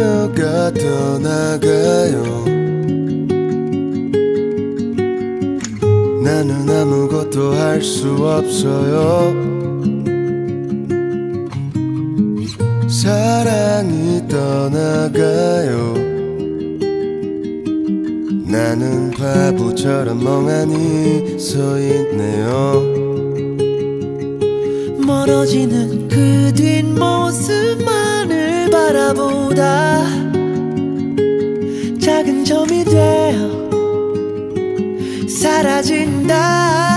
누가 떠나가요. 나는 아무것도 할 수 없어요. 사랑이 떠나가요. 나는 바보처럼 멍하니 서 있네요. 멀어지는 그 뒷모습만을 바라보다 작은 점이 되어 사라진다.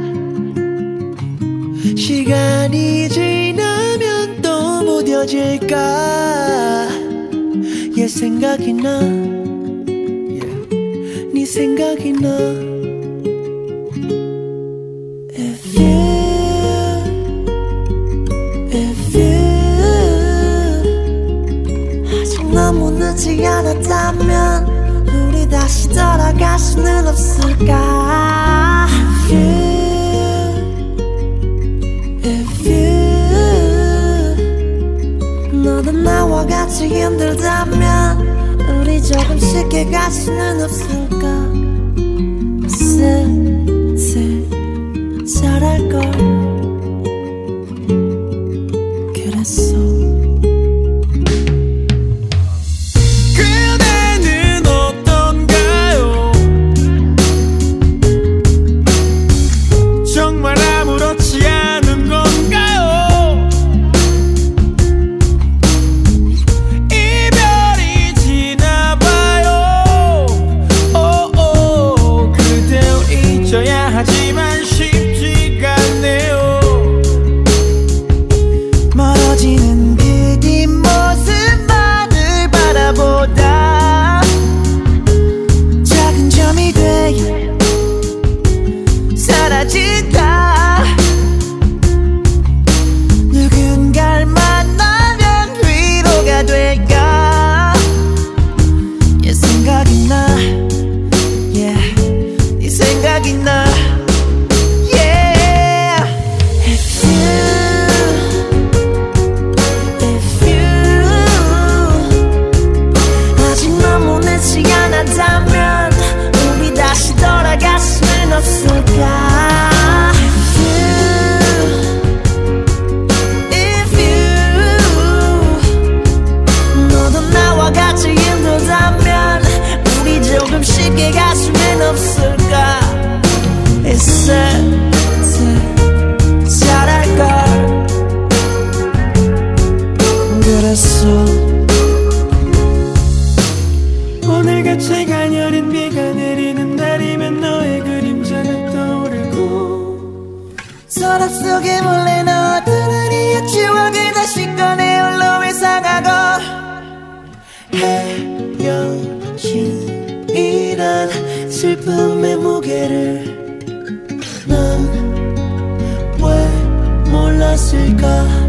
시간이 지나면 또 무뎌질까. 얘 생각이 나, 네 생각이 나. If you 아직 너무 늦지 않았다면 우리 다시 돌아갈 수는 없을까. If you 너도 나와 같이 힘들다면 우리 조금 쉽게 갈 수는 없을까. 슬슬 잘할걸. 그랬어. 그대는 어떤가요? 정말 아무렇지 않은 건가요? 이별이 지나봐요. 오오 그대를 잊어야 하지만 쉽지가 않네요. 멀어지는 그 뒷모습만을 바라보다 작은 점이 되어 사라진다. 누군가를 만나면 위로가 될까. 얘 생각이 나, 네 생각이 나. 우리 다시 돌아갈 수는 없을까. If you 너도 나와 같이 힘들다면 우리 조금 쉽게 갈 수는 없을까. 있을 때 잘할걸. 그랬어. 오늘같이 가녀린 비가 내리는 날이면 너의 그림자가 떠오르고 서랍 속에 몰래 넣어둔 우리의 추억을 다시 꺼내 홀로 회상하고 헤어짐이란 슬픔의 무게를 난 왜 몰랐을까.